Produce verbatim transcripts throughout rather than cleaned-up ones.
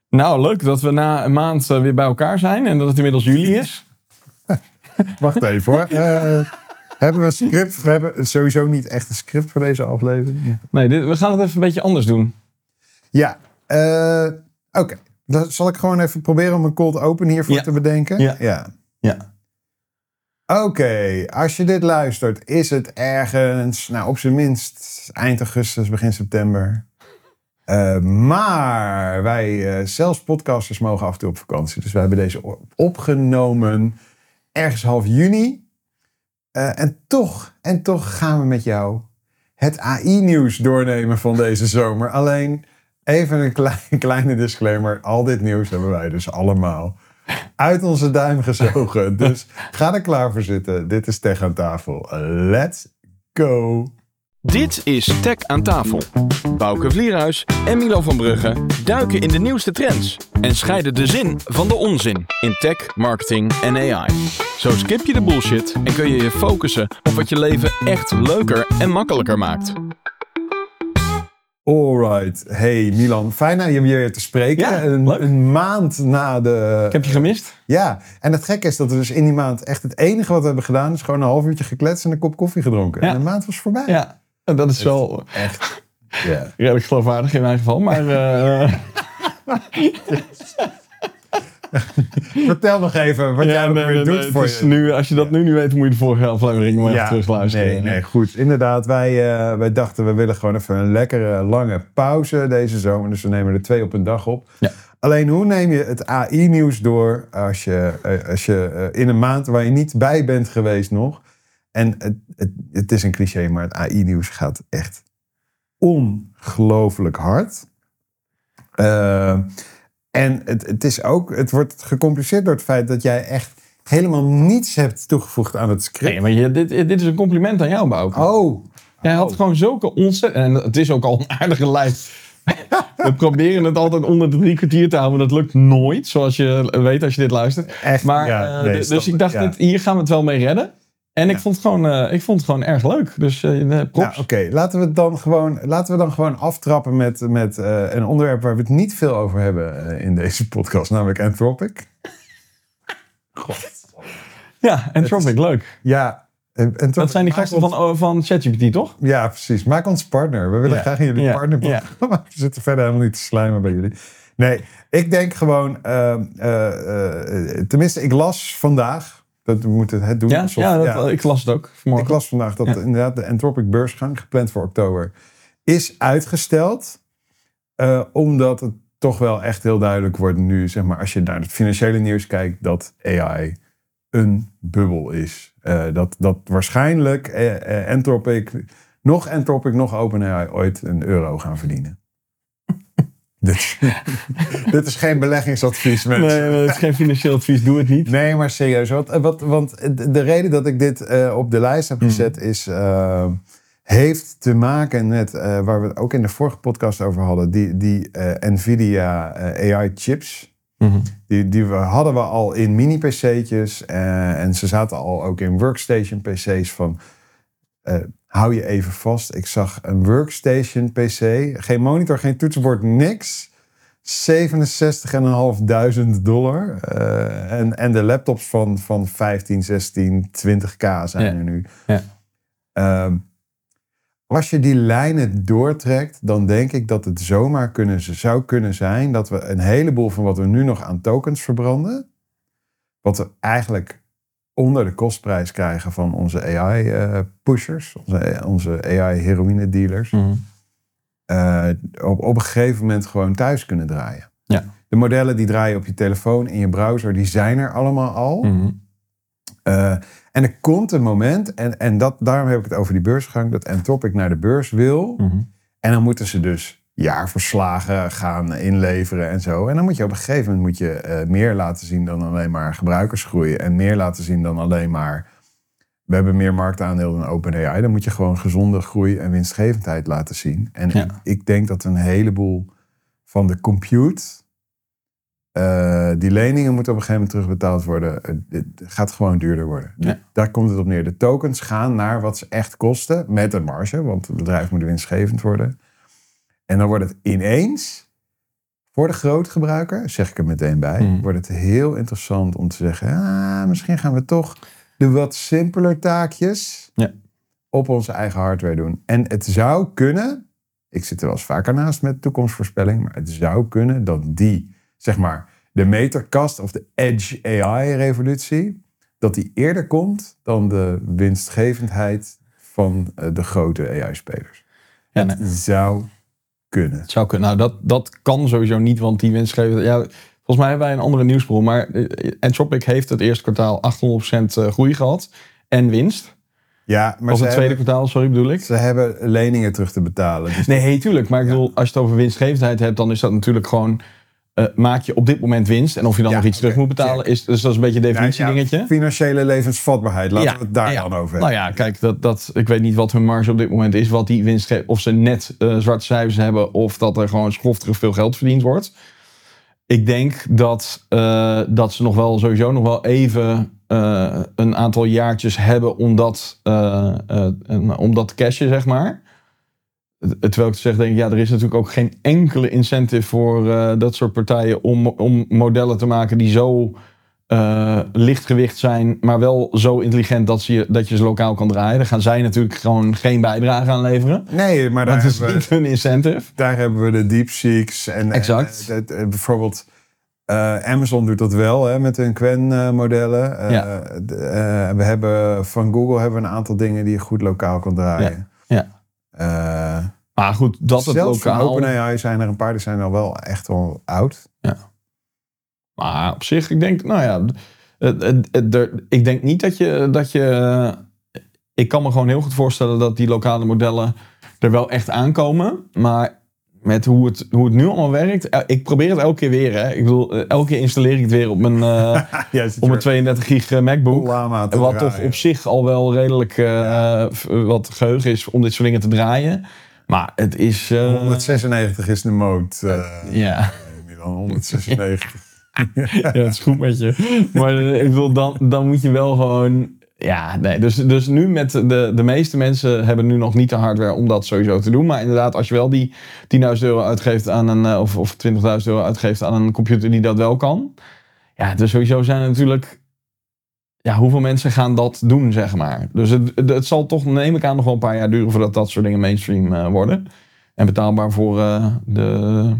Nou, leuk dat we na een maand uh, weer bij elkaar zijn en dat het inmiddels juli is. Wacht even hoor. Uh, hebben we een script? We hebben sowieso niet echt een script voor deze aflevering. Nee, dit, we gaan het even een beetje anders doen. Ja, uh, oké. Okay. Dan zal ik gewoon even proberen om een cold open hiervoor ja. te bedenken. Ja. ja. ja. Oké, okay. Als je dit luistert, is het ergens, nou op zijn minst eind augustus, begin september. Uh, maar wij, uh, zelfs podcasters, mogen af en toe op vakantie. Dus wij hebben deze opgenomen ergens half juni. Uh, en toch, en toch gaan we met jou het A I-nieuws doornemen van deze zomer. Alleen even een klein, kleine disclaimer. Al dit nieuws hebben wij dus allemaal uit onze duim gezogen. Dus ga er klaar voor zitten. Dit is Tech aan tafel. Let's go! Dit is Tech aan tafel. Bouke Vlierhuis en Milo van Brugge duiken in de nieuwste trends en scheiden de zin van de onzin in tech, marketing en A I. Zo skip je de bullshit en kun je je focussen op wat je leven echt leuker en makkelijker maakt. Alright. Hey Milan, fijn je weer te spreken. Ja, een, een maand na de... Ik heb je gemist. Ja, en het gekke is dat we dus in die maand echt het enige wat we hebben gedaan is gewoon een half uurtje gekletst en een kop koffie gedronken. Ja. En de maand was voorbij. Ja, en dat is het wel echt yeah. redelijk geloofwaardig in mijn geval, maar... Uh... Vertel nog even wat ja, jij nee, weer nee, doet nee, voor je. Nu, als je dat nu niet weet, moet je de vorige aflevering maar ja, even terugluisteren. Nee, nee, goed. Inderdaad, wij, uh, wij dachten we willen gewoon even een lekkere lange pauze deze zomer. Dus we nemen er twee op een dag op. Ja. Alleen hoe neem je het A I-nieuws door als je, uh, als je uh, in een maand waar je niet bij bent geweest nog. En het, het, het is een cliché, maar het A I-nieuws gaat echt ongelooflijk hard. Uh, En het, het is ook, het wordt gecompliceerd door het feit dat jij echt helemaal niets hebt toegevoegd aan het script. Nee, maar je, dit, dit is een compliment aan jou, Bouke. Oh. Jij had oh. gewoon zulke ontzettend... En het is ook al een aardige lijst. We proberen het altijd onder de drie kwartier te houden. Dat lukt nooit, zoals je weet als je dit luistert. Echt? Maar, ja, uh, nee, dus stop, ik dacht, ja. dit, hier gaan we het wel mee redden. En ik, ja. vond het gewoon, uh, ik vond het gewoon erg leuk. Dus uh, props. Nou, Oké, okay. laten, we het dan gewoon, laten we dan gewoon aftrappen met, met uh, een onderwerp waar we het niet veel over hebben uh, in deze podcast. Namelijk Anthropic. God. Ja, Anthropic, is, leuk. Ja. Anthropic, dat zijn die gasten ons... van, van ChatGPT, toch? Ja, precies. Maak ons partner. We willen ja. graag in jullie ja. partner. Ja. We zitten verder helemaal niet te slijmen bij jullie. Nee, ik denk gewoon... Uh, uh, uh, tenminste, ik las vandaag... Dat we moeten het doen. Ja, alsof, ja, dat, ja, ik las het ook vanmorgen. Ik las vandaag dat ja. inderdaad de Anthropic beursgang, gepland voor oktober, is uitgesteld. Uh, omdat het toch wel echt heel duidelijk wordt nu, zeg maar, als je naar het financiële nieuws kijkt, dat A I een bubbel is. Uh, dat, dat waarschijnlijk uh, uh, Anthropic, nog Anthropic, nog OpenAI ooit een euro gaan verdienen. Dit, dit is geen beleggingsadvies, mensen. Nee, nee, het is geen financieel advies. Doe het niet. Nee, maar serieus. Wat, wat, want de reden dat ik dit uh, op de lijst heb gezet mm. is... Uh, heeft te maken met, uh, waar we het ook in de vorige podcast over hadden... die, die uh, NVIDIA uh, A I-chips. Mm-hmm. Die, die we, hadden we al in mini-P C'tjes. Uh, en ze zaten al ook in workstation P C's van... Uh, hou je even vast. Ik zag een workstation P C. Geen monitor, geen toetsenbord, niks. zevenenzestigduizend dollar. Uh, en, en de laptops van, van vijftien, zestien, twintig k zijn ja. er nu. Ja. Uh, als je die lijnen doortrekt, dan denk ik dat het zomaar kunnen, zou kunnen zijn... dat we een heleboel van wat we nu nog aan tokens verbranden... wat we eigenlijk... onder de kostprijs krijgen van onze A I-pushers, uh, onze, onze A I-heroïne-dealers, mm-hmm. uh, op, op een gegeven moment gewoon thuis kunnen draaien. Ja. De modellen die draaien op je telefoon, in je browser, die zijn er allemaal al. Mm-hmm. Uh, en er komt een moment, en, en dat, daarom heb ik het over die beursgang, dat Anthropic naar de beurs wil. Mm-hmm. En dan moeten ze dus jaarverslagen gaan inleveren en zo. En dan moet je op een gegeven moment moet je, uh, meer laten zien dan alleen maar gebruikersgroei. En meer laten zien dan alleen maar... we hebben meer marktaandeel dan OpenAI. Dan moet je gewoon gezonde groei en winstgevendheid laten zien. En ja. ik, ik denk dat een heleboel van de compute... Uh, die leningen moeten op een gegeven moment terugbetaald worden. Het, het gaat gewoon duurder worden. Ja. Daar komt het op neer. De tokens gaan naar wat ze echt kosten. Met een marge, want het bedrijf moet winstgevend worden. En dan wordt het ineens... Voor de grootgebruiker, zeg ik er meteen bij, Mm. wordt het heel interessant om te zeggen, ah, misschien gaan we toch de wat simpeler taakjes Ja. op onze eigen hardware doen. En het zou kunnen, ik zit er wel eens vaker naast met toekomstvoorspelling, maar het zou kunnen dat die, zeg maar, de meterkast of de Edge A I-revolutie, dat die eerder komt dan de winstgevendheid van uh, de grote A I-spelers. Ja, het nee. zou kunnen. Het zou kunnen. Nou, dat, dat kan sowieso niet, want die winstgevende... Ja, volgens mij hebben wij een andere nieuwsbron, maar uh, Anthropic heeft het eerste kwartaal achthonderd procent groei gehad en winst. Ja, maar Of ze het tweede hebben, kwartaal, sorry, bedoel ik. ze hebben leningen terug te betalen. Dus Nee, hey, tuurlijk. Maar ik Ja. bedoel, als je het over winstgevendheid hebt, dan is dat natuurlijk gewoon... Uh, maak je op dit moment winst en of je dan Ja, nog iets oké, terug moet betalen, check. is, dus dat is een beetje een Nou, definitiedingetje. ja, financiële levensvatbaarheid, laten Ja, we het daar ja. dan over hebben. Nou ja, kijk, dat, dat, ik weet niet wat hun marge op dit moment is. Wat die winst geeft, of ze net uh, zwarte cijfers hebben of dat er gewoon schoftig veel geld verdiend wordt. Ik denk dat, uh, dat ze nog wel sowieso nog wel even uh, een aantal jaartjes hebben om dat, uh, uh, om dat te cashen, zeg maar. Terwijl ik te zeggen denk, ja, er is natuurlijk ook geen enkele incentive voor uh, dat soort partijen om, om modellen te maken die zo uh, lichtgewicht zijn, maar wel zo intelligent dat, ze, dat je ze lokaal kan draaien. Daar gaan zij natuurlijk gewoon geen bijdrage aan leveren. Nee, maar daar Dat is hebben, niet hun incentive. daar hebben we de DeepSeeks. En, Exact. En, en, en bijvoorbeeld uh, Amazon doet dat wel hè, met hun Qwen-modellen. Uh, Ja. uh, we hebben van Google hebben we een aantal dingen die je goed lokaal kan draaien. Ja. Uh, Maar goed, dat het zelfs lokaal... van OpenAI zijn er een paar die zijn al wel echt wel oud. Ja. Maar op zich, ik denk, nou ja, het, het, het, er, ik denk niet dat je, dat je... Ik kan me gewoon heel goed voorstellen dat die lokale modellen er wel echt aankomen. Maar met hoe het, hoe het nu allemaal werkt, ik probeer het elke keer weer. Hè. Ik bedoel, elke keer installeer ik het weer op mijn, uh, ja, op mijn tweeëndertig gig MacBook. Lama te Wat draaien. toch op zich al wel redelijk uh, ja. wat geheugen is om dit soort dingen te draaien. Maar het is... Uh, honderdzesennegentig is de mode. Uh, ja. Milan, honderdzesennegentig. Ja, dat is goed met je. Maar ik bedoel, dan, dan moet je wel gewoon... Ja, nee. Dus, dus nu met de, de meeste mensen hebben nu nog niet de hardware om dat sowieso te doen. Maar inderdaad, als je wel die tienduizend euro uitgeeft aan een... Of, of twintigduizend euro uitgeeft aan een computer die dat wel kan. Ja, dus sowieso zijn er natuurlijk... Ja, hoeveel mensen gaan dat doen, zeg maar. Dus het, het, het zal toch, neem ik aan, nog wel een paar jaar duren voordat dat soort dingen mainstream uh, worden. En betaalbaar voor uh, de...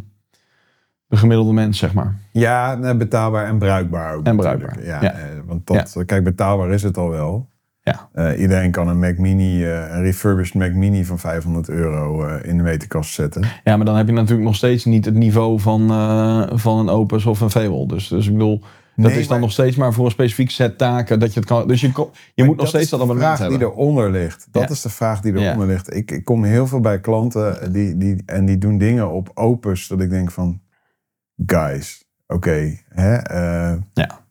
De gemiddelde mens, zeg maar. Ja, betaalbaar en bruikbaar ook. En bruikbaar, Ja, ja. Eh, want dat, ja. Kijk, betaalbaar is het al wel. Ja. Uh, iedereen kan een Mac Mini, uh, een refurbished Mac Mini van vijfhonderd euro uh, in de meterkast zetten. Ja, maar dan heb je natuurlijk nog steeds niet het niveau van, uh, van een Opus of een Fable. Dus, dus ik bedoel, dat nee, is dan maar, nog steeds maar voor een specifiek set taken dat je het kan. Dus je, je moet nog steeds dat abonnement hebben. Dat is de vraag die eronder ligt. Dat Ja. is de vraag die eronder Ja. ligt. Ik, ik kom heel veel bij klanten die, die, en die doen dingen op Opus dat ik denk van, guys, oké, okay, hè? Uh, ja.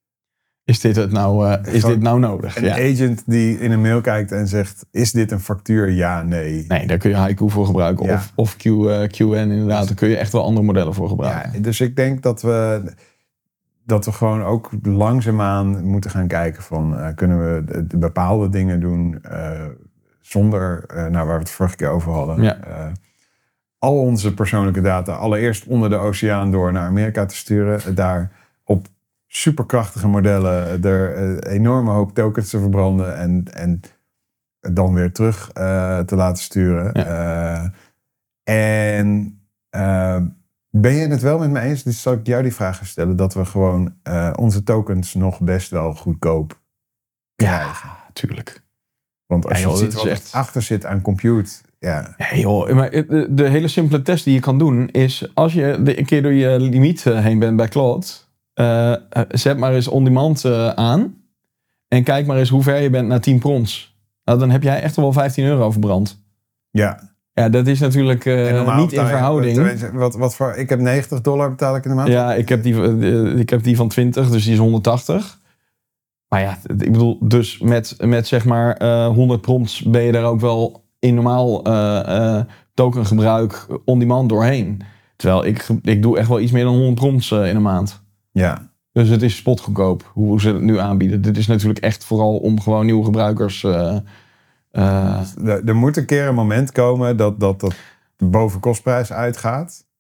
Is dit het nou, uh, is dit nou nodig? Een ja. agent die in een mail kijkt en zegt, is dit een factuur? Ja, nee. Nee, daar kun je Haiku voor gebruiken. Ja. Of, of Q, uh, Q N inderdaad. Daar kun je echt wel andere modellen voor gebruiken. Ja, dus ik denk dat we, dat we gewoon ook langzaamaan moeten gaan kijken van, uh, kunnen we de, de bepaalde dingen doen uh, zonder, uh, nou waar we het vorige keer over hadden. Ja. Uh, al onze persoonlijke data allereerst onder de oceaan door naar Amerika te sturen. Daar op superkrachtige modellen er een enorme hoop tokens te verbranden en, en dan weer terug uh, te laten sturen. Ja. Uh, en uh, ben je het wel met me eens, dus zal ik jou die vraag gaan stellen, dat we gewoon uh, onze tokens nog best wel goedkoop krijgen? Ja, tuurlijk. Want als ja, je joh, ziet wat echt... er achter zit aan compute, ja. Nee joh, maar de, de hele simpele test die je kan doen is, als je de, een keer door je limiet heen bent bij Claude, uh, zet maar eens on-demand uh, aan en kijk maar eens hoe ver je bent naar tien prons. Nou, dan heb jij echt wel vijftien euro verbrand. Ja. Ja, dat is natuurlijk uh, niet in verhouding. Je, wat, wat voor, ik heb negentig dollar betaal ik in de maand. Ja, ik heb die, uh, ik heb die van twintig, dus die is honderdtachtig. Maar ja, ik bedoel, dus met, met zeg maar uh, honderd prompt ben je daar ook wel in normaal uh, uh, tokengebruik on-demand doorheen. Terwijl ik, ik doe echt wel iets meer dan honderd prompts uh, in een maand. Ja. Dus het is spotgoedkoop hoe ze het nu aanbieden. Dit is natuurlijk echt vooral om gewoon nieuwe gebruikers... Uh, uh, er, er moet een keer een moment komen dat dat, dat boven kostprijs uitgaat.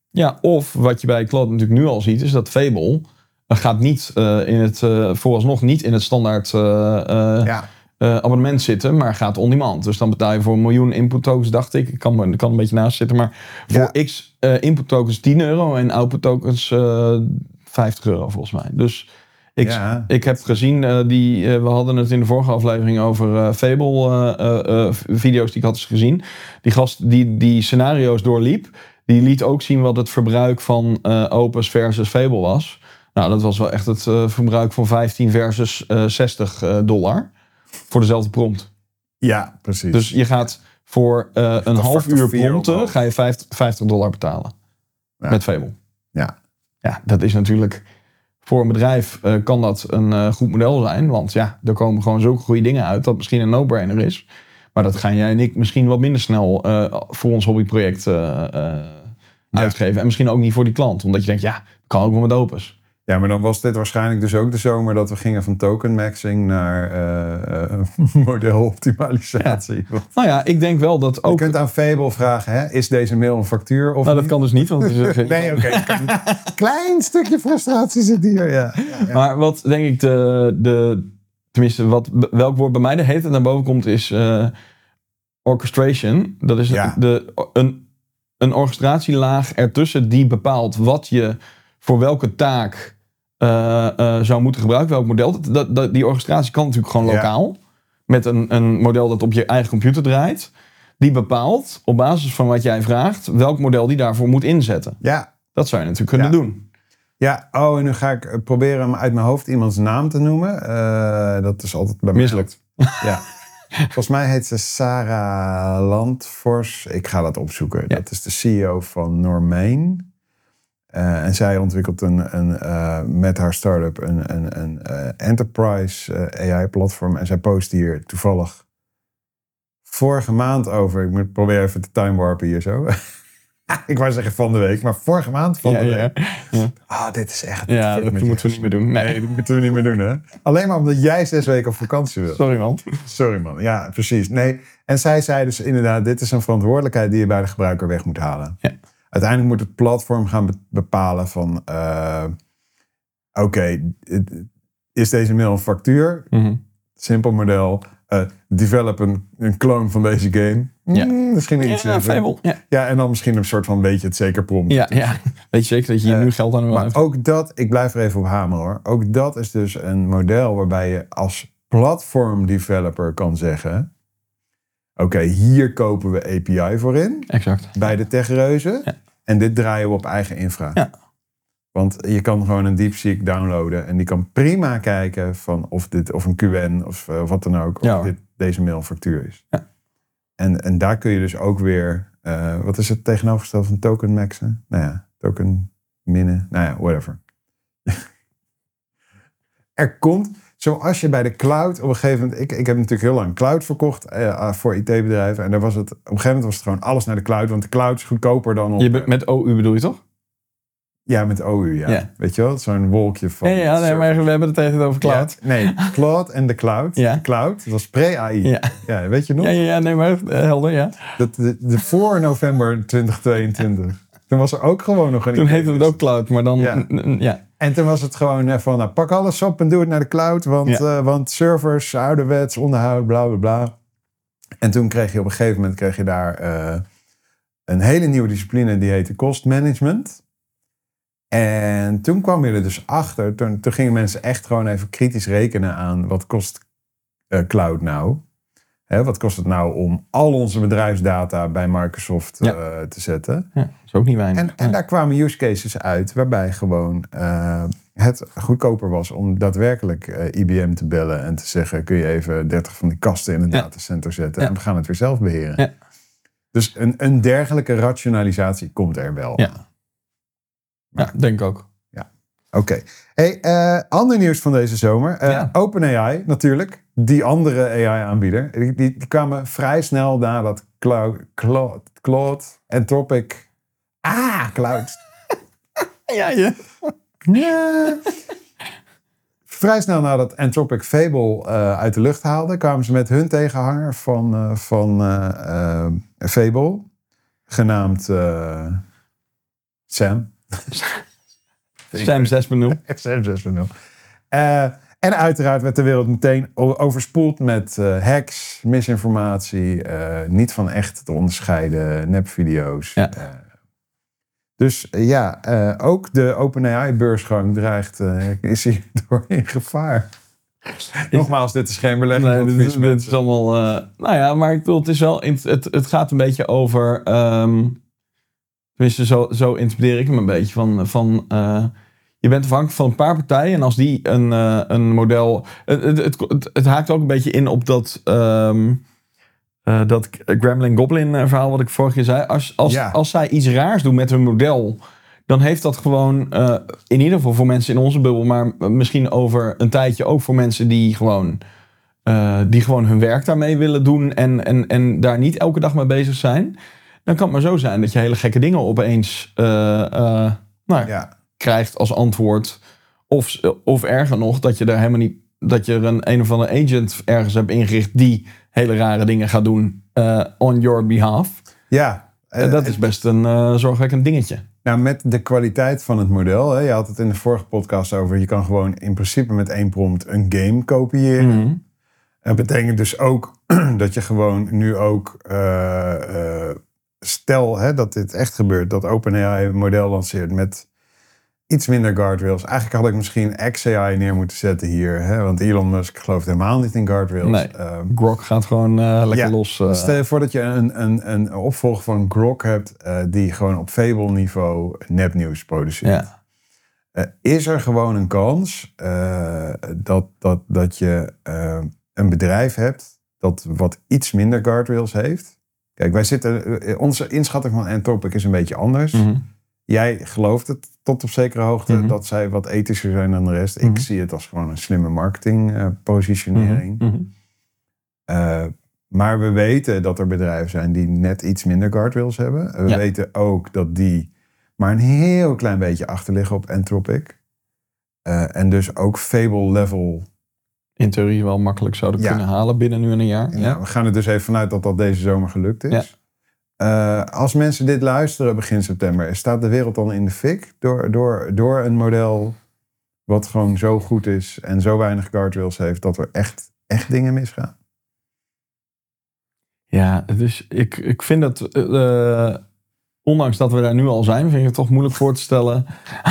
Ja, of wat je bij Claude natuurlijk nu al ziet, is dat Fable uh, gaat niet uh, in het, uh, vooralsnog niet in het standaard uh, uh, Ja. uh, abonnement zitten, maar gaat on-demand. Dus dan betaal je voor een miljoen input tokens, dacht ik. Ik kan, me, kan een beetje naast zitten, maar voor Ja. x uh, input tokens tien euro en output tokens uh, vijftig euro volgens mij. Dus ik, Ja. ik heb gezien, uh, die, uh, we hadden het in de vorige aflevering over uh, Fable uh, uh, uh, video's die ik had eens gezien. Die gast die die scenario's doorliep, die liet ook zien wat het verbruik van uh, Opus versus Fable was. Nou, dat was wel echt het uh, verbruik van vijftien versus uh, zestig uh, dollar voor dezelfde prompt. Ja, precies. Dus je gaat voor uh, een half factor uur vier prompten omhoog. ga je vijftig dollar betalen. Ja. Met Fable. Ja. Ja, dat is natuurlijk... Voor een bedrijf uh, kan dat een uh, goed model zijn. Want ja, er komen gewoon zulke goede dingen uit dat misschien een no-brainer is. Maar dat gaan jij en ik misschien wat minder snel uh, voor ons hobbyproject uh, uh, ja. uitgeven. En misschien ook niet voor die klant. Omdat je denkt, ja, kan ook wel met Opus. Ja, maar dan was dit waarschijnlijk dus ook de zomer dat we gingen van token maxing naar uh, uh, modeloptimalisatie. Ja. Nou ja, ik denk wel dat ook... Je kunt aan Fable vragen, hè, is deze mail een factuur of Nou, dat niet? kan dus niet. Want het is, nee, oké. Okay. Klein stukje frustratie zit hier, ja. ja, ja. Maar wat denk ik de... de tenminste, wat, welk woord bij mij de hele tijd naar boven komt is uh, orchestration. Dat is Ja. de, een, een orchestratielaag ertussen die bepaalt wat je voor welke taak uh, uh, zou moeten gebruiken, welk model. Dat, dat, dat, die orchestratie kan natuurlijk gewoon lokaal. Ja. Met een, een model dat op je eigen computer draait. Die bepaalt, op basis van wat jij vraagt, welk model die daarvoor moet inzetten. Ja. Dat zou je natuurlijk kunnen ja. doen. Ja, oh, en nu ga ik proberen hem uit mijn hoofd iemands naam te noemen. Uh, dat is altijd bij mij. Mislukt. Ja. Volgens mij heet ze Sarah Landfors. Ik ga dat opzoeken. Ja. Dat is de C E O van Normain. Uh, en zij ontwikkelt een, een, uh, met haar start-up een, een, een uh, enterprise uh, A I-platform. En zij post hier toevallig vorige maand over. Ik moet proberen even te timewarpen hier zo. Ik wou zeggen van de week, maar vorige maand van ja, de ja. week. Ja, oh, dit is echt... Ja, dat moeten we niet meer doen. Nee. nee, dat moeten we niet meer doen, hè? Alleen maar omdat jij zes weken op vakantie wil. Sorry, man. Sorry, man. Ja, precies. Nee. En zij zei dus inderdaad, dit is een verantwoordelijkheid die je bij de gebruiker weg moet halen. Ja. Uiteindelijk moet het platform gaan be- bepalen van... Uh, Oké, okay, is deze mail een factuur? Mm-hmm. Simpel model. Uh, develop een, een clone van deze game. Ja. Mm, misschien iets. Ja, Fable. Ja. ja, en dan misschien een soort van weet je het zeker prompt. Ja, ja. Weet je zeker dat je hier uh, nu geld aan wil Maar uit. ook dat, ik blijf er even op hameren hoor. Ook dat is dus een model waarbij je als platform developer kan zeggen... Oké, okay, hier kopen we A P I voor in. Exact. Bij de techreuzen. Ja. En dit draaien we op eigen infra. Ja. Want je kan gewoon een DeepSeek downloaden. En die kan prima kijken van of, dit, of een Q N of uh, wat dan ook. Of ja, dit, deze mail een factuur is. Ja. En, en daar kun je dus ook weer... Uh, wat is het tegenovergestelde van token maxen? Nou ja, token minnen. Nou ja, whatever. Er komt... Zoals je bij de cloud op een gegeven moment... Ik, ik heb natuurlijk heel lang cloud verkocht uh, voor I T-bedrijven. En daar was het, op een gegeven moment was het gewoon alles naar de cloud. Want de cloud is goedkoper dan op... Je be- met O U bedoel je toch? Ja, met O U, ja. ja. Weet je wel? Zo'n wolkje van... Ja, ja nee, maar we hebben het even over cloud. Ja, nee, cloud en de cloud. Ja. De cloud, dat was pre-A I. Ja. Ja, weet je nog? Ja, ja, ja nee, maar uh, helder, ja. Dat, de, de voor november twintig tweeëntwintig. Toen was er ook gewoon nog een... Toen heette het ook cloud, maar dan... Ja. N- n- ja. En toen was het gewoon van, nou, pak alles op en doe het naar de cloud. Want, Ja. uh, want servers, ouderwets, onderhoud, bla, bla, bla. En toen kreeg je op een gegeven moment kreeg je daar uh, een hele nieuwe discipline. Die heette cost management. En toen kwam je er dus achter. Toen, toen gingen mensen echt gewoon even kritisch rekenen aan wat kost uh, cloud nou. Hè, wat kost het nou om al onze bedrijfsdata bij Microsoft ja. uh, te zetten? Ja, dat is ook niet weinig. En, en ja. daar kwamen use cases uit waarbij gewoon uh, het goedkoper was om daadwerkelijk uh, I B M te bellen en te zeggen, kun je even dertig van die kasten in een ja. datacenter zetten ja. en we gaan het weer zelf beheren. Ja. Dus een, een dergelijke rationalisatie komt er wel. Ja, ja denk ik ook. Oké. Okay. Hey, uh, ander nieuws van deze zomer. Uh, ja. OpenAI natuurlijk. Die andere A I-aanbieder. Die, die, die kwamen vrij snel nadat Cloud, Cloud, Cloud Anthropic... Ah, Cloud. ja, ja. ja. Vrij snel nadat Anthropic Fable uh, uit de lucht haalde... kwamen ze met hun tegenhanger van, uh, van uh, uh, Fable. Genaamd... Uh, Sam. Sam zes punt nul. Sam zes punt nul. Uh, en uiteraard werd de wereld meteen overspoeld met uh, hacks, misinformatie, uh, niet van echt te onderscheiden nepvideo's. Ja. Uh, dus uh, ja, uh, ook de OpenAI-beursgang dreigt, uh, is hierdoor in gevaar. Nogmaals, dit is geen belegging. Nee, dit, is, dit is allemaal... Uh, nou ja, maar ik bedoel, het is wel... Het, het gaat een beetje over... Um, tenminste, zo, zo interpreteer ik hem een beetje. Van, van uh, je bent afhankelijk van een paar partijen. En als die een, uh, een model... Het, het, het, het, het haakt ook een beetje in op dat... Um, uh, dat Gremlin Goblin verhaal wat ik vorige keer zei. Als, als, ja. als zij iets raars doen met hun model... dan heeft dat gewoon, uh, in ieder geval voor mensen in onze bubbel... maar misschien over een tijdje ook voor mensen die gewoon... Uh, die gewoon hun werk daarmee willen doen... En, en, en daar niet elke dag mee bezig zijn... dan kan het maar zo zijn dat je hele gekke dingen opeens uh, uh, nou, ja. krijgt als antwoord. Of, of erger nog, dat je daar helemaal niet... dat je er een, een of andere agent ergens hebt ingericht... die hele rare dingen gaat doen uh, on your behalf. Ja. Uh, uh, dat is best een uh, zorgwekkend dingetje. Nou, met de kwaliteit van het model... Hè, je had het in de vorige podcast over... je kan gewoon in principe met één prompt een game kopiëren. Mm-hmm. Dat betekent dus ook dat je gewoon nu ook... Uh, uh, stel hè, dat dit echt gebeurt... dat OpenAI een model lanceert met iets minder guardrails. Eigenlijk had ik misschien X A I neer moeten zetten hier. Hè, want Elon Musk gelooft helemaal niet in guardrails. Nee, uh, Grok gaat gewoon uh, lekker ja, los. Uh. Stel je voor dat je een, een, een opvolger van Grok hebt... Uh, die gewoon op Fable niveau nepnieuws produceert. Ja. Uh, is er gewoon een kans uh, dat, dat, dat je uh, een bedrijf hebt... dat wat iets minder guardrails heeft... Kijk, wij zitten, onze inschatting van Anthropic is een beetje anders. Mm-hmm. Jij gelooft het tot op zekere hoogte mm-hmm. dat zij wat ethischer zijn dan de rest. Mm-hmm. Ik zie het als gewoon een slimme marketing uh, positionering. Mm-hmm. Uh, maar we weten dat er bedrijven zijn die net iets minder guardrails hebben. We ja. weten ook dat die maar een heel klein beetje achterliggen op Anthropic. Uh, en dus ook Fable level... in theorie wel makkelijk zouden ja. kunnen halen binnen nu en een jaar. Ja, ja. We gaan er dus even vanuit dat dat deze zomer gelukt is. Ja. Uh, als mensen dit luisteren begin september... staat de wereld dan in de fik door, door, door een model... wat gewoon zo goed is en zo weinig guardrails heeft... dat er echt, echt dingen misgaan? Ja, dus ik, ik vind dat... Uh, ondanks dat we daar nu al zijn... vind ik het toch moeilijk voor te stellen...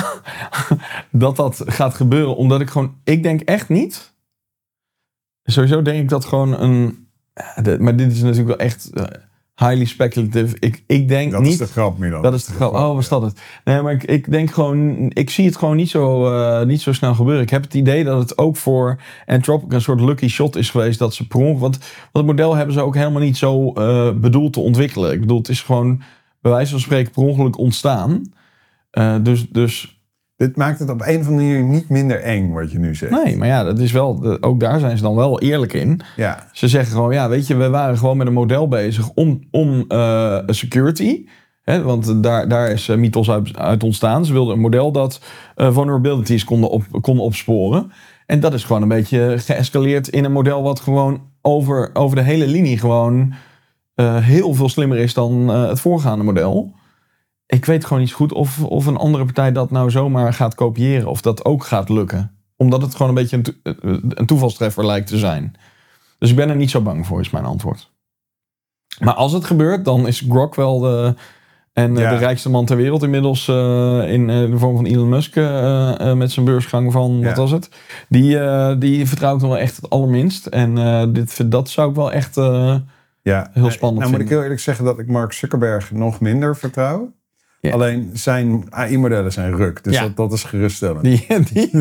dat dat gaat gebeuren. Omdat ik gewoon... Ik denk echt niet... Sowieso denk ik dat gewoon een... Maar dit is natuurlijk wel echt uh, highly speculative. Ik, ik denk dat niet... Dat is de grap, Milan. Dat is de grap. Oh, was dat het? Nee, maar ik, ik denk gewoon... Ik zie het gewoon niet zo, uh, niet zo snel gebeuren. Ik heb het idee dat het ook voor Anthropic een soort lucky shot is geweest. Dat ze per ongeluk... Want dat model hebben ze ook helemaal niet zo uh, bedoeld te ontwikkelen. Ik bedoel, het is gewoon bij wijze van spreken per ongeluk ontstaan. Uh, dus... dus Dit maakt het op een of andere manier niet minder eng, wat je nu zegt. Nee, maar ja, dat is wel, ook daar zijn ze dan wel eerlijk in. Ja. Ze zeggen gewoon, ja, weet je, we waren gewoon met een model bezig om, om uh, security. Hè, want daar, daar is uh, Mythos uit, uit ontstaan. Ze wilden een model dat uh, vulnerabilities konden, op, konden opsporen. En dat is gewoon een beetje geëscaleerd in een model wat gewoon over, over de hele linie gewoon uh, heel veel slimmer is dan uh, het voorgaande model. Ik weet gewoon niet zo goed of, of een andere partij dat nou zomaar gaat kopiëren. Of dat ook gaat lukken. Omdat het gewoon een beetje een, to- een toevalstreffer lijkt te zijn. Dus ik ben er niet zo bang voor, is mijn antwoord. Maar als het gebeurt, dan is Grok wel de, en, ja. de rijkste man ter wereld inmiddels. Uh, in uh, de vorm van Elon Musk. Uh, uh, met zijn beursgang van, ja. wat was het? Die, uh, die vertrouw ik dan wel echt het allerminst. En uh, dit, dat zou ik wel echt uh, ja. heel spannend nou, vinden. Nou moet ik heel eerlijk zeggen dat ik Mark Zuckerberg nog minder vertrouw. Ja. Alleen zijn A I-modellen zijn ruk, dus ja. dat, dat is geruststellend. Die, die,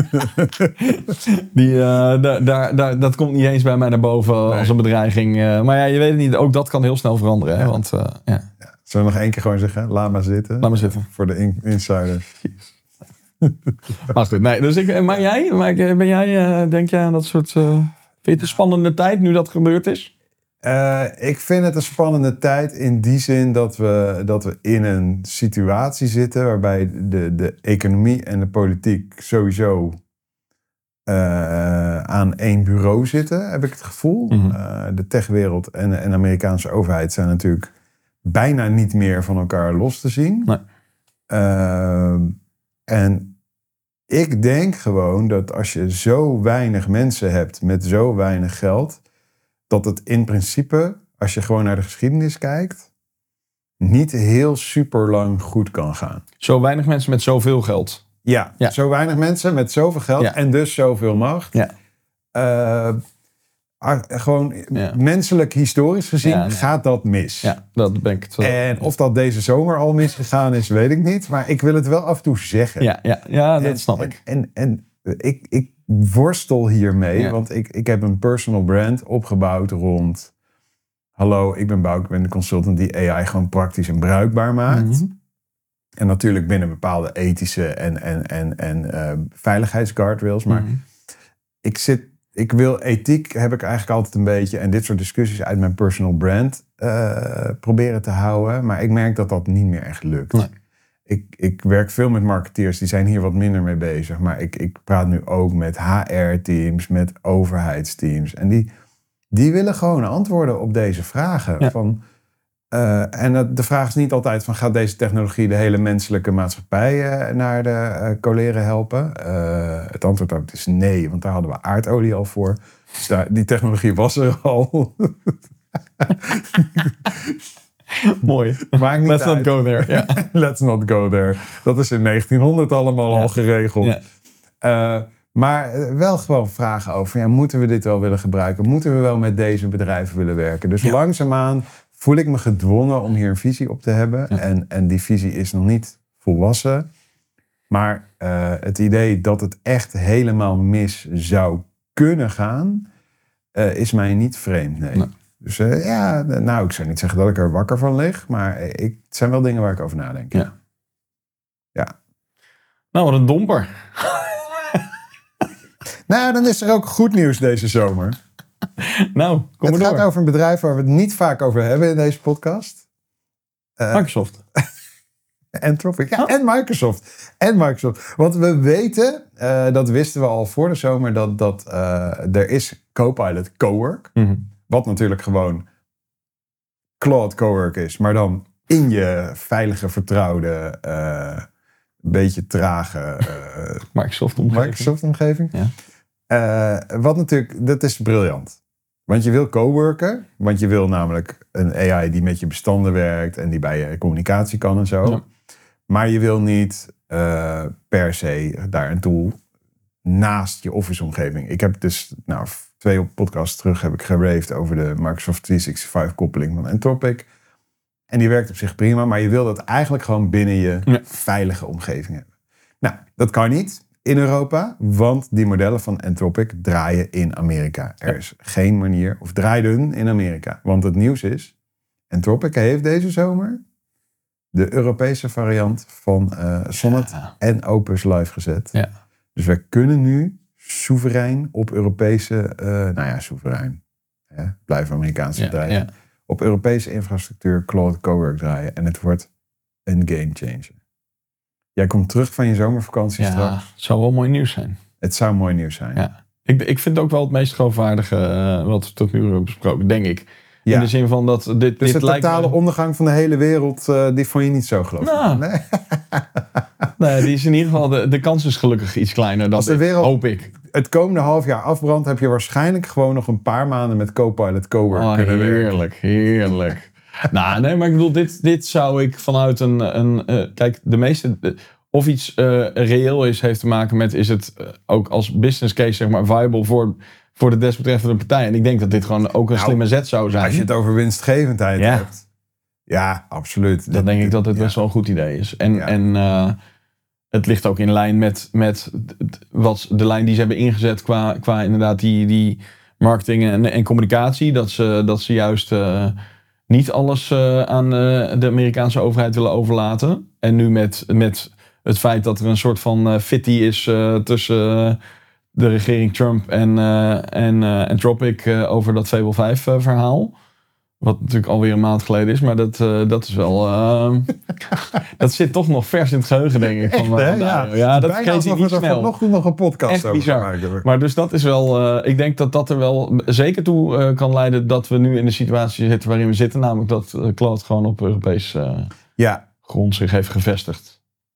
die, uh, daar, daar, daar, dat komt niet eens bij mij naar boven nee. als een bedreiging. Uh, maar ja, je weet het niet, ook dat kan heel snel veranderen. Hè? Ja. Want, uh, ja. Ja. Zullen we nog één keer gewoon zeggen, laat maar zitten. Laat maar zitten. Voor de in- insiders. Maar goed, nee, dus ik, maar jij, maar ben jij, uh, denk jij aan dat soort... Uh, vind je het een spannende tijd nu dat gebeurd is? Uh, ik vind het een spannende tijd in die zin dat we, dat we in een situatie zitten waarbij de, de economie en de politiek sowieso uh, aan één bureau zitten, heb ik het gevoel. Mm-hmm. Uh, de techwereld en, en de Amerikaanse overheid zijn natuurlijk bijna niet meer van elkaar los te zien. Nee. Uh, en ik denk gewoon dat als je zo weinig mensen hebt met zo weinig geld, dat het in principe, als je gewoon naar de geschiedenis kijkt, niet heel super lang goed kan gaan. Zo weinig mensen met zoveel geld. Ja, ja. Zo weinig mensen met zoveel geld ja. en dus zoveel macht. Ja. Uh, gewoon ja. menselijk historisch gezien ja, nee. gaat dat mis. Ja, dat ben ik het wel. En of dat deze zomer al misgegaan is, weet ik niet. Maar ik wil het wel af en toe zeggen. Ja, ja, ja dat en, snap ik. En, en, en ik, ik worstel hiermee, ja. want ik, ik heb een personal brand opgebouwd rond... Hallo, ik ben Bouke, ik ben de consultant die A I gewoon praktisch en bruikbaar maakt. Mm-hmm. En natuurlijk binnen bepaalde ethische en, en, en, en uh, veiligheidsguardrails. Maar mm-hmm. ik zit... Ik wil ethiek, heb ik eigenlijk altijd een beetje... en dit soort discussies uit mijn personal brand uh, proberen te houden. Maar ik merk dat dat niet meer echt lukt. Nee. Ik, ik werk veel met marketeers, die zijn hier wat minder mee bezig. Maar ik, ik praat nu ook met H R-teams, met overheidsteams. En die, die willen gewoon antwoorden op deze vragen. Ja. Van, uh, en uh, de vraag is niet altijd van... gaat deze technologie de hele menselijke maatschappij uh, naar de uh, coleren helpen? Uh, het antwoord daarop is nee, want daar hadden we aardolie al voor. Dus daar, die technologie was er al. Mooi. Maakt niet Let's uit. not go there. Yeah. Let's not go there. Dat is in negentienhonderd allemaal ja. al geregeld. Ja. Uh, maar wel gewoon vragen over... Ja, moeten we dit wel willen gebruiken? Moeten we wel met deze bedrijven willen werken? Dus ja. langzaamaan voel ik me gedwongen om hier een visie op te hebben. Ja. En, en die visie is nog niet volwassen. Maar uh, het idee dat het echt helemaal mis zou kunnen gaan... Uh, is mij niet vreemd, nee. nee. Dus uh, ja, nou, ik zou niet zeggen dat ik er wakker van lig. Maar ik, het zijn wel dingen waar ik over nadenk. Ja. Ja. Nou, wat een domper. Nou, dan is er ook goed nieuws deze zomer. Nou, kom maar door. Het gaat over een bedrijf waar we het niet vaak over hebben in deze podcast. Uh, Microsoft. Anthropic. Ja, oh. en Microsoft. En Microsoft. Want we weten, uh, dat wisten we al voor de zomer, dat, dat uh, er is Copilot Cowork. Mm-hmm. Wat natuurlijk gewoon Claude Cowork is. Maar dan in je veilige, vertrouwde, uh, beetje trage uh, Microsoft-omgeving. Microsoft-omgeving. Ja. Uh, wat natuurlijk, dat is briljant. Want je wil coworken. Want je wil namelijk een A I die met je bestanden werkt. En die bij je communicatie kan en zo. Ja. Maar je wil niet uh, per se daar een tool naast je Office-omgeving. Ik heb dus, nou, twee podcasts terug heb ik geraved over de Microsoft driehonderdzesenzestig koppeling van Anthropic. En die werkt op zich prima. Maar je wil dat eigenlijk gewoon binnen je ja. veilige omgeving hebben. Nou, dat kan niet in Europa, want die modellen van Anthropic draaien in Amerika. Er is geen manier, of draaiden in Amerika. Want het nieuws is, Anthropic heeft deze zomer de Europese variant van uh, Sonnet ja. en Opus live gezet. Ja. Dus wij kunnen nu soeverein op Europese, uh, nou ja, soeverein, hè, blijven Amerikaanse ja, bedrijven, ja. op Europese infrastructuur Claude Cowork draaien. En het wordt een game changer. Jij komt terug van je zomervakantie ja, straks. Het zou wel mooi nieuws zijn. Het zou mooi nieuws zijn. Ja. Ik, ik vind het ook wel het meest geloofwaardige uh, wat we tot nu hebben besproken, denk ik. Ja. In de zin van dat dit, dus dit de lijkt totale me... ondergang van de hele wereld, uh, die vond je niet zo geloofwaardig? Nou, nee. nee, die is in ieder geval, de, de kans is gelukkig iets kleiner. Dat de wereld, hoop ik. Het komende half jaar afbrandt, heb je waarschijnlijk gewoon nog een paar maanden met Copilot Cowork oh, kunnen werken. Heerlijk, heerlijk. Nou, nee, maar ik bedoel, dit, dit zou ik vanuit een... een uh, kijk, de meeste... Uh, of iets uh, reëel is, heeft te maken met... is het uh, ook als business case, zeg maar, viable voor, voor de desbetreffende partij. En ik denk dat dit gewoon ook een nou, slimme zet zou zijn. Als je het over winstgevendheid ja. hebt. Ja, absoluut. Dan dat, denk ik dat het ja. best wel een goed idee is. En, ja. en uh, het ligt ook in lijn met, met wat de lijn die ze hebben ingezet... qua, qua inderdaad die, die marketing en, en communicatie. Dat ze, dat ze juist... Uh, niet alles uh, aan uh, de Amerikaanse overheid willen overlaten. En nu met, met het feit dat er een soort van uh, fitty is uh, tussen uh, de regering Trump en, uh, en uh, Anthropic uh, over dat Fable vijf uh, verhaal. Wat natuurlijk alweer een maand geleden is, maar dat, uh, dat is wel... Uh, dat zit toch nog vers in het geheugen, denk ik. Echt, van, hè? Uh, Ja, ja, dat vergeet ik niet snel. Nog, nog een podcast echt over bizar. maken. Maar dus dat is wel... Uh, ik denk dat dat er wel zeker toe uh, kan leiden dat we nu in de situatie zitten waarin we zitten. Namelijk dat uh, Claude gewoon op Europees uh, ja. grond zich heeft gevestigd.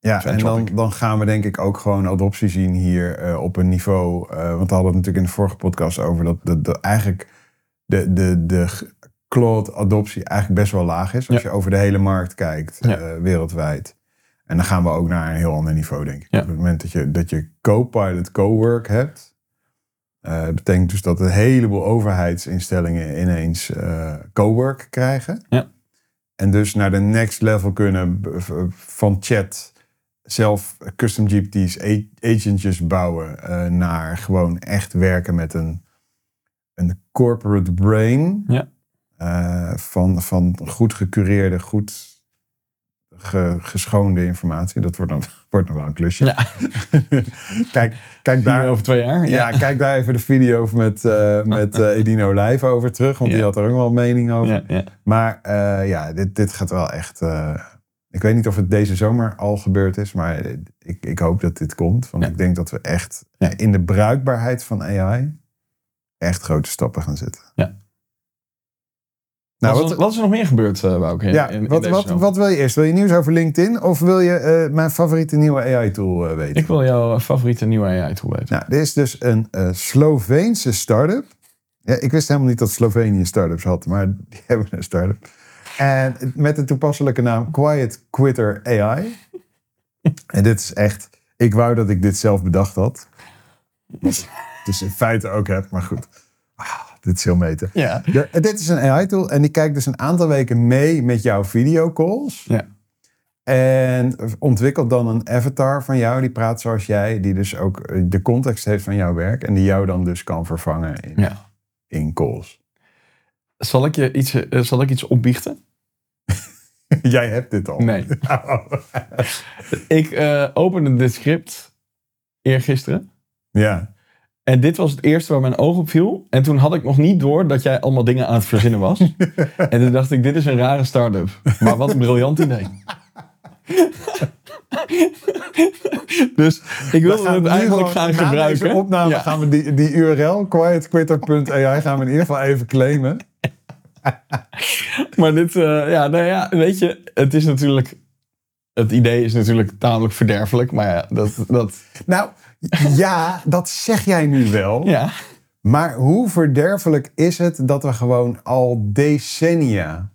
Ja, en dan, dan gaan we denk ik ook gewoon adoptie zien hier uh, op een niveau. Uh, want we hadden het natuurlijk in de vorige podcast over dat, dat, dat eigenlijk de, de, de Claude-adoptie eigenlijk best wel laag is. Als ja. je over de hele markt kijkt, ja. uh, wereldwijd. En dan gaan we ook naar een heel ander niveau, denk ik. Ja. Op het moment dat je, dat je Copilot Cowork hebt, uh, betekent dus dat een heleboel overheidsinstellingen ineens uh, Cowork krijgen. Ja. En dus naar de next level kunnen van chat zelf custom G P T's, agentjes bouwen, uh, naar gewoon echt werken met een, een corporate brain. Ja. Uh, van, van goed gecureerde, goed ge, geschoonde informatie. Dat wordt nog, wordt nog wel een klusje. Ja. kijk, kijk daar over twee jaar. Ja, ja, kijk daar even de video met, uh, met uh, Edino Live over terug. Want ja. die had er ook wel een mening over. Ja, ja. Maar uh, ja, dit, dit gaat wel echt... Uh, ik weet niet of het deze zomer al gebeurd is. Maar ik, ik hoop dat dit komt. Want ja. ik denk dat we echt ja. in de bruikbaarheid van A I echt grote stappen gaan zetten. Ja. Nou, wat, wat, wat is er nog meer gebeurd, uh, Wouke? Ja, in, in wat, wat, wat wil je eerst? Wil je nieuws over LinkedIn? Of wil je uh, mijn favoriete nieuwe A I-tool uh, weten? Ik wil jouw favoriete nieuwe A I-tool weten. Nou, dit is dus een uh, Sloveense start-up. Ja, ik wist helemaal niet dat Slovenië start-ups had, maar die hebben een start-up. En met de toepasselijke naam Quiet Quitter A I. En dit is echt... Ik wou dat ik dit zelf bedacht had. Wat ik dus in feite ook heb, maar goed. Ah, dit is heel meten. Ja. De, dit is een A I-tool en die kijkt dus een aantal weken mee met jouw videocalls. Ja. En ontwikkelt dan een avatar van jou, die praat zoals jij, die dus ook de context heeft van jouw werk en die jou dan dus kan vervangen in, ja. in calls. Zal ik je iets, uh, zal ik iets opbiechten? Jij hebt dit al. Nee. ik uh, opende dit script eergisteren. Ja. En dit was het eerste waar mijn oog op viel. En toen had ik nog niet door dat jij allemaal dingen aan het verzinnen was. En toen dacht ik, dit is een rare start-up. Maar wat een briljant idee. Dus ik wilde het eigenlijk gaan gebruiken. Na deze opname ja. gaan we die, die U R L, quiet quitter punt A I, gaan we in ieder geval even claimen. Maar dit, uh, ja, nou ja, weet je, het is natuurlijk... Het idee is natuurlijk tamelijk verderfelijk, maar ja, dat... dat... Nou, ja, dat zeg jij nu wel. Ja. Maar hoe verderfelijk is het dat we gewoon al decennia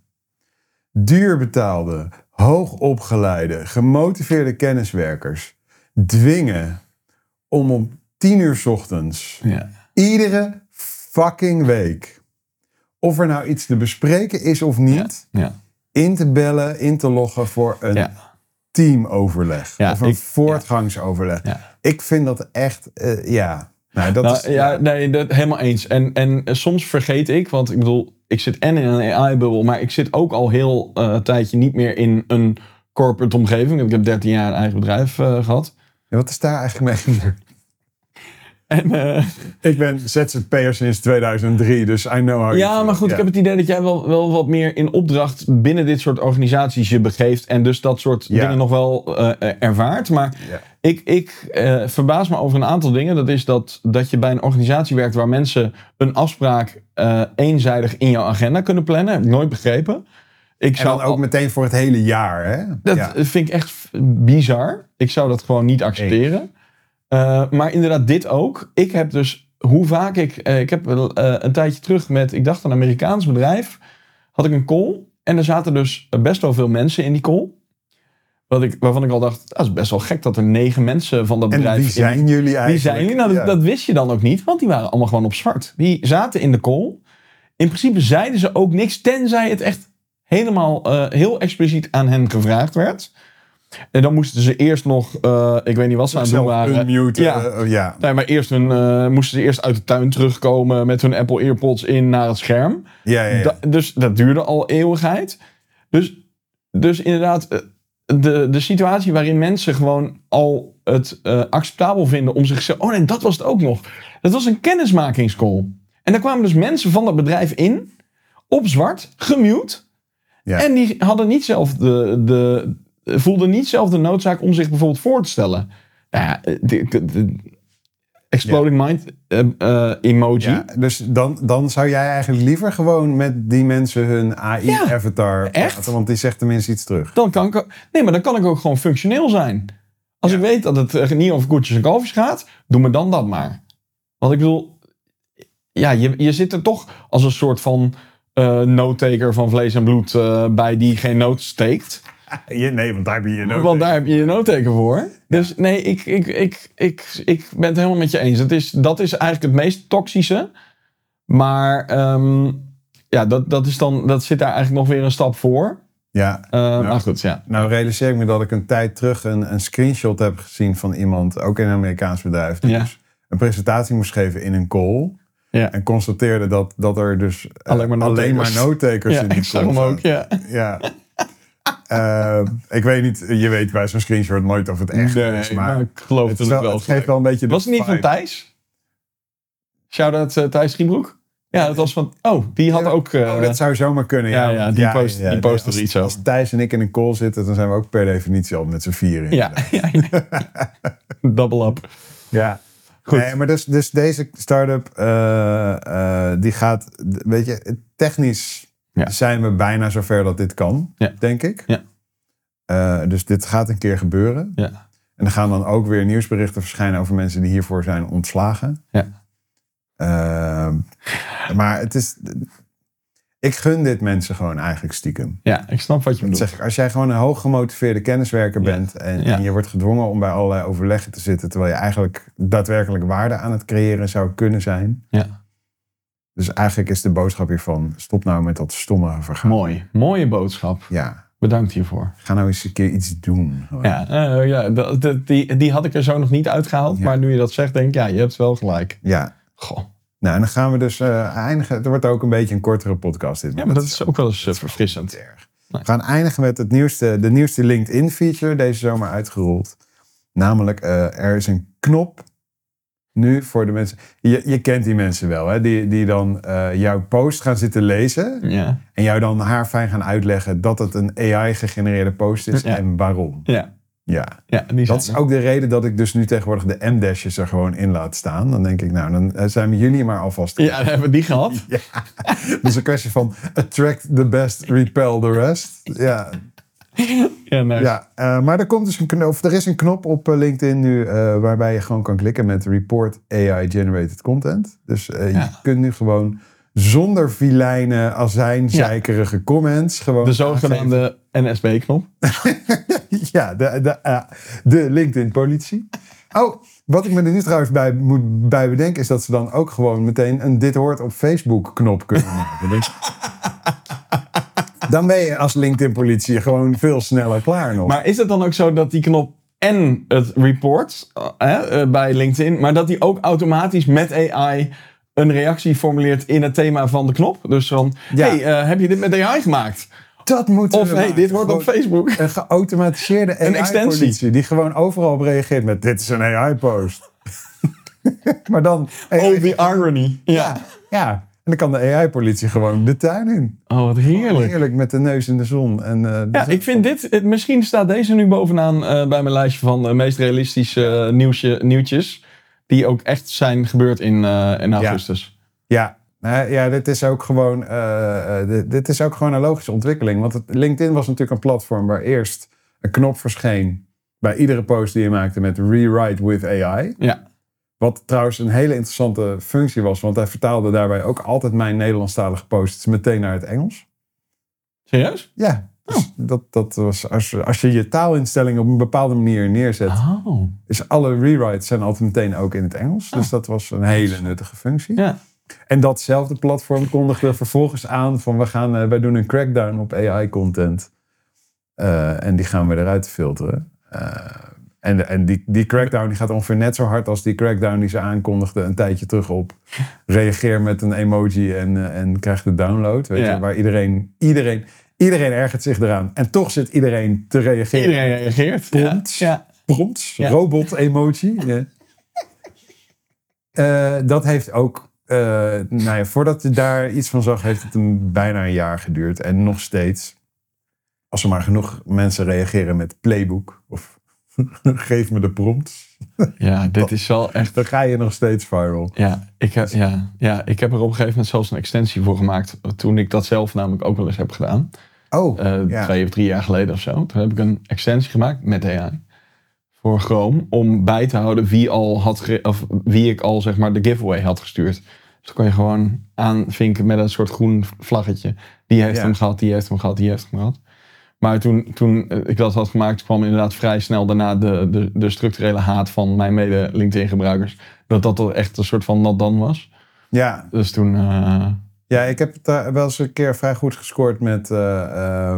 duurbetaalde, hoogopgeleide, gemotiveerde kenniswerkers dwingen om om tien uur 's ochtends, ja. iedere fucking week, of er nou iets te bespreken is of niet, ja. Ja. in te bellen, in te loggen voor een ja. teamoverleg. Ja, of een ik, voortgangsoverleg. Ja. Ik vind dat echt, uh, ja... Nou, dat nou, is, ja, nee, dat, helemaal eens. En, en soms vergeet ik, want ik bedoel, ik zit en in een A I-bubbel, maar ik zit ook al heel uh, een tijdje niet meer in een corporate omgeving. Ik heb dertien jaar een eigen bedrijf uh, gad. Ja, wat is daar eigenlijk mee gebeurd? En, uh, ik ben Z Z P'er sinds tweeduizend drie, dus I know how. Ja, maar goed, ja. ik heb het idee dat jij wel, wel wat meer in opdracht binnen dit soort organisaties je begeeft. En dus dat soort ja. dingen nog wel uh, ervaart. Maar ja. ik, ik uh, verbaas me over een aantal dingen. Dat is dat, dat je bij een organisatie werkt waar mensen een afspraak uh, eenzijdig in jouw agenda kunnen plannen. Heb ik nooit begrepen. Ik en dan ook al... meteen voor het hele jaar, hè? Dat ja. vind ik echt bizar. Ik zou dat gewoon niet accepteren. Uh, maar inderdaad, dit ook. Ik heb dus, hoe vaak ik... Uh, ik heb uh, een tijdje terug met, ik dacht een Amerikaans bedrijf, had ik een call. En er zaten dus best wel veel mensen in die call. Wat ik, waarvan ik al dacht, dat is best wel gek dat er negen mensen van dat bedrijf... En wie zijn jullie eigenlijk? Wie zijn jullie? Nou, ja. dat, dat wist je dan ook niet, want die waren allemaal gewoon op zwart. Die zaten in de call. In principe zeiden ze ook niks, tenzij het echt helemaal uh, heel expliciet aan hen gevraagd werd. En dan moesten ze eerst nog, uh, ik weet niet wat ze aan het doen waren. Unmute, ja. Uh, ja. Nee, maar eerst hun, uh, moesten ze eerst uit de tuin terugkomen met hun Apple AirPods in naar het scherm. Ja, ja, ja. Da, dus dat duurde al eeuwigheid. Dus, dus inderdaad, de, de situatie waarin mensen gewoon al het uh, acceptabel vinden om zichzelf... Oh nee, dat was het ook nog. Dat was een kennismakingscall. En daar kwamen dus mensen van dat bedrijf in, op zwart, gemute. Ja. En die hadden niet zelf de... de voelde niet zelf de noodzaak om zich bijvoorbeeld voor te stellen. Nou ja, de, de, de, Exploding Mind uh, uh, emoji. Ja, dus dan, dan zou jij eigenlijk liever gewoon met die mensen hun A I-avatar Ja, praten. echt? Want die zegt tenminste iets terug. Dan kan ik, ook- nee, maar dan kan ik ook gewoon functioneel zijn. Als Ja. ik weet dat het uh, niet over koetjes en kalfjes gaat, doe me dan dat maar. Want ik bedoel, ja, je, je zit er toch als een soort van uh, noodtaker van vlees en bloed uh, bij die geen nood steekt. Je, nee, want daar heb je je nood. Want daar heb je je noodteken voor. Dus nee, ik, ik, ik, ik, ik ben het helemaal met je eens. Het is, dat is eigenlijk het meest toxische. Maar um, ja, dat, dat, is dan, dat zit daar eigenlijk nog weer een stap voor. Ja. Uh, nou, maar goed, ja. Nou realiseer ik me dat ik een tijd terug een, een screenshot heb gezien van iemand, ook in een Amerikaans bedrijf, die Ja. dus een presentatie moest geven in een call. Ja. En constateerde dat, dat er dus uh, Alleen maar alleen maar noodtekens. noodtekens Ja, in die ik zag call hem ook, zaten. ja. Ja. Uh, ik weet niet, je weet bij zo'n screenshot nooit of het echt Nee, is, maar, maar ik geloof het, dat is het wel, wel het geeft wel een beetje de Was het niet van vibe. Thijs? Shout-out uh, Thijs Schiebroek? Ja, het was van... Oh, die had Ja, ook... Uh, oh, dat zou zomaur kunnen. ja, ja, die post- die postte als, er iets als over. Thijs en ik in een call zitten, dan zijn we ook per definitie al met z'n vieren. ja, ja, ja. Double up. Ja. Goed. Nee, maar dus, dus deze start-up, uh, uh, die gaat, weet je, technisch Ja. zijn we bijna zover dat dit kan, Ja. denk ik. Ja. Uh, dus dit gaat een keer gebeuren. Ja. En er gaan dan ook weer nieuwsberichten verschijnen over mensen die hiervoor zijn ontslagen. Ja. Uh, maar het is, ik gun dit mensen gewoon eigenlijk stiekem. Ja, ik snap wat je Dat bedoelt. zeg ik, als jij gewoon een hooggemotiveerde kenniswerker Ja. bent en, Ja. en je wordt gedwongen om bij allerlei overleggen te zitten, terwijl je eigenlijk daadwerkelijk waarde aan het creëren zou kunnen zijn. Ja. Dus eigenlijk is de boodschap hiervan, stop nou met dat stomme vergaan. Mooi. Mooie boodschap. Ja, Bedankt hiervoor. ga nou eens een keer iets doen. Ja, uh, ja dat, dat- die, die had ik er zo nog niet uitgehaald. Ja. Maar nu je dat zegt, denk ik, ja, je hebt wel gelijk. Ja. Goh. Nou, en dan gaan we dus uh, eindigen. Het wordt ook een beetje een kortere podcast dit. Ja, maar dat is ook wel eens uh, verfrissend. niet erg. We gaan eindigen met het nieuwste, de nieuwste LinkedIn-feature deze zomer uitgerold. Namelijk, uh, er is een knop nu voor de mensen. Je, je kent die mensen wel, hè? Die, die dan uh, jouw post gaan zitten lezen. Ja. En jou dan haarfijn gaan uitleggen dat het een A I-gegenereerde post is Ja. en waarom. Ja. Ja. Ja, die Dat is zijn- ook de reden dat ik dus nu tegenwoordig de M-dashes er gewoon in laat staan. Dan denk ik, nou, dan zijn we jullie maar alvast. Ja, hebben we die gehad? Ja. Dus een kwestie van attract the best, repel the rest. Ja, Ja, nice. ja. Uh, maar er, komt dus een knop, of er is een knop op uh, LinkedIn nu uh, waarbij je gewoon kan klikken met Report A I-generated content. Dus uh, Ja. je kunt nu gewoon zonder vilijnen, azijnzeikerige comments gewoon De zogenaamde N S B-knop. ja, de, de, uh, de LinkedIn-politie. Oh, wat ik me er nu trouwens bij moet bij bedenken is dat ze dan ook gewoon meteen een dit hoort op Facebook-knop kunnen maken. Dus dan ben je als LinkedIn-politie gewoon veel sneller klaar nog. Maar is het dan ook zo dat die knop en het report uh, uh, bij LinkedIn, maar dat die ook automatisch met A I een reactie formuleert in het thema van de knop? Dus van, Ja. hey, uh, heb je dit met A I gemaakt? dat moet Of hey, dit hoort op Facebook. Een geautomatiseerde Een A extensie. I-politie die gewoon overal op reageert met dit is een A I-post. maar dan... Oh, the irony. Ja. Ja, en dan kan de A I-politie gewoon de tuin in. Oh, wat heerlijk. Heerlijk met de neus in de zon. En, uh, Ja, ik vind dit, het, misschien staat deze nu bovenaan uh, bij mijn lijstje van de meest realistische uh, nieuwsje, nieuwtjes. Die ook echt zijn gebeurd in, uh, in augustus. Ja, uh, ja dit, is ook gewoon, uh, uh, dit, dit is ook gewoon een logische ontwikkeling. Want het, LinkedIn was natuurlijk een platform waar eerst een knop verscheen bij iedere post die je maakte met Rewrite with A I. Ja. Wat trouwens een hele interessante functie was, want hij vertaalde daarbij ook altijd mijn Nederlandstalige posts meteen naar het Engels. Serieus? Ja, dus dat, dat was, als, als je je taalinstellingen op een bepaalde manier neerzet, Oh. is alle rewrites zijn altijd meteen ook in het Engels. Dus dat was een hele nuttige functie. Ja. En datzelfde platform kondigde vervolgens aan van we gaan, uh, wij doen een crackdown op A I-content. Uh, en die gaan we eruit filteren. Uh, en en die, die crackdown die gaat ongeveer net zo hard als die crackdown die ze aankondigden een tijdje terug op. Reageer met een emoji en, uh, en krijg de download. Weet Ja. je, waar iedereen, iedereen, iedereen ergert zich eraan. En toch zit iedereen te reageren. Iedereen reageert. Prompts. Ja. Prompts, Ja. robot-emoji. Ja. Uh, dat heeft ook, uh, nou ja, voordat je daar iets van zag, heeft het een, bijna een jaar geduurd. En nog steeds, als er maar genoeg mensen reageren met Playbook of Geef me de prompt. Ja, dit is wel echt... Dan ga je nog steeds viral. Ja ik, heb, ja, ja, ik heb er op een gegeven moment zelfs een extensie voor gemaakt. Toen ik dat zelf namelijk ook wel eens heb gedaan. Oh, Uh, ja. Twee of drie jaar geleden of zo. Toen heb ik een extensie gemaakt met A I. Voor Chrome. Om bij te houden wie, al had ge- of wie ik al zeg maar de giveaway had gestuurd. Dus dan kon je gewoon aanvinken met een soort groen vlaggetje. Die heeft Ja. hem gehad, die heeft hem gehad, die heeft hem gehad. Maar toen, toen ik dat had gemaakt, kwam inderdaad vrij snel daarna de, de, de structurele haat van mijn mede LinkedIn gebruikers. Dat dat toch echt een soort van not done was. Ja. Dus toen... Uh... Ja, ik heb het daar wel eens een keer vrij goed gescoord met uh, uh,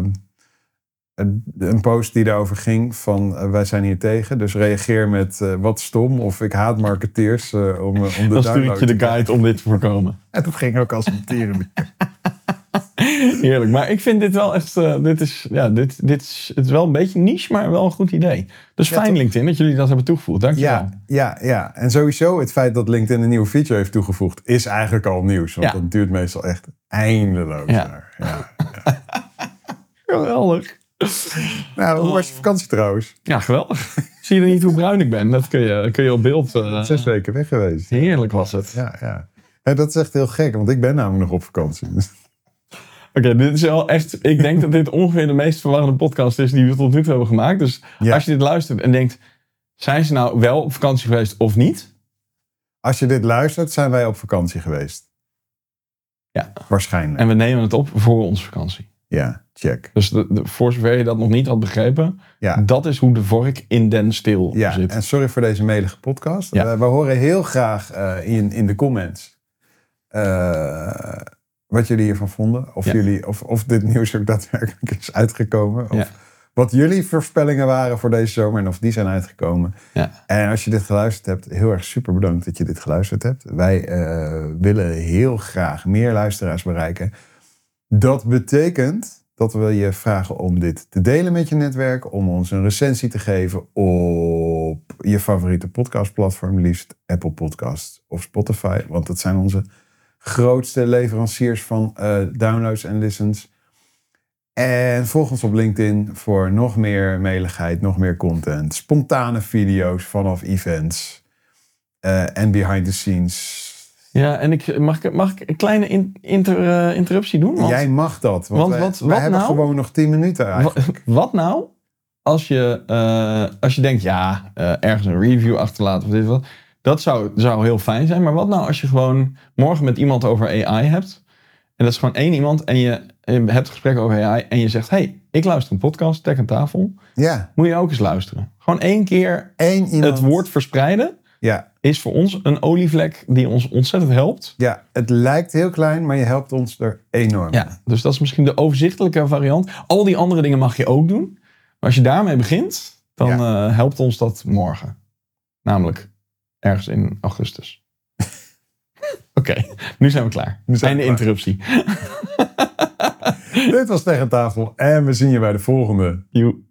een post die daarover ging van uh, wij zijn hier tegen. Dus reageer met uh, wat stom of ik haat marketeers uh, om, uh, om de Dan stuur ik je de guide om dit te voorkomen. En dat ging ook als een teren. Heerlijk, maar ik vind dit wel echt, uh, dit is, ja, dit, dit is, het is wel een beetje niche, maar wel een goed idee. Dus ja, fijn toch? LinkedIn dat jullie dat hebben toegevoegd, dankjewel. Ja, ja, ja, en sowieso het feit dat LinkedIn een nieuwe feature heeft toegevoegd is eigenlijk al nieuws. Want Ja. dat duurt meestal echt eindeloos. Ja. Ja, ja. Geweldig. Nou, hoe was je vakantie trouwens? Ja, geweldig. Zie je niet hoe bruin ik ben? Dat kun je, kun je op beeld. Uh, Zes weken weg geweest. Heerlijk was het. Ja, ja. En dat is echt heel gek, want ik ben namelijk nog op vakantie. Oké, okay, dit is wel echt... Ik denk dat dit ongeveer de meest verwarrende podcast is die we tot nu toe hebben gemaakt. Dus ja. Als je dit luistert en denkt... Zijn ze nou wel op vakantie geweest of niet? Als je dit luistert, zijn wij op vakantie geweest. Ja. Waarschijnlijk. En we nemen het op voor onze vakantie. Ja, check. Dus de, de, voor zover je dat nog niet had begrepen... Ja. Dat is hoe de vork in den stil ja, zit. En sorry voor deze melige podcast. Ja. Uh, we horen heel graag uh, in, in de comments... Uh, wat jullie hiervan vonden. Of, ja. jullie, of, of dit nieuws ook daadwerkelijk is uitgekomen. Of ja. Wat jullie voorspellingen waren voor deze zomer. En of die zijn uitgekomen. Ja. En als je dit geluisterd hebt. Heel erg super bedankt dat je dit geluisterd hebt. Wij uh, willen heel graag meer luisteraars bereiken. Dat betekent dat we je vragen om dit te delen met je netwerk. Om ons een recensie te geven op je favoriete podcastplatform. Liefst Apple Podcasts of Spotify. Want dat zijn onze... grootste leveranciers van uh, downloads en listens. En volg ons op LinkedIn voor nog meer meligheid, nog meer content. Spontane video's vanaf events. Uh, en behind the scenes. Ja, en ik, mag, ik, mag ik een kleine in, inter, uh, interruptie doen? Want, Jij mag dat. Want, want wij, wat, wij wat hebben nou, gewoon nog tien minuten eigenlijk. Wat, wat nou als je, uh, als je denkt, ja, uh, ergens een review achterlaten of dit wat... Dat zou, zou heel fijn zijn. Maar wat nou als je gewoon morgen met iemand over A I hebt. En dat is gewoon één iemand. En je, je hebt een gesprek over A I. En je zegt, hey, ik luister een podcast. Tech aan tafel. Ja. Moet je ook eens luisteren. Gewoon één keer Eén iemand. Het woord verspreiden. Ja. Is voor ons een olievlek die ons ontzettend helpt. Ja, het lijkt heel klein. Maar je helpt ons er enorm. Ja, dus dat is misschien de overzichtelijke variant. Al die andere dingen mag je ook doen. Maar als je daarmee begint. Dan ja. uh, helpt ons dat morgen. Namelijk... Ergens in augustus. Oké, okay, nu zijn we klaar. Nu zijn Einde we klaar. Interruptie. Dit was Tech aan tafel en we zien je bij de volgende. Joe.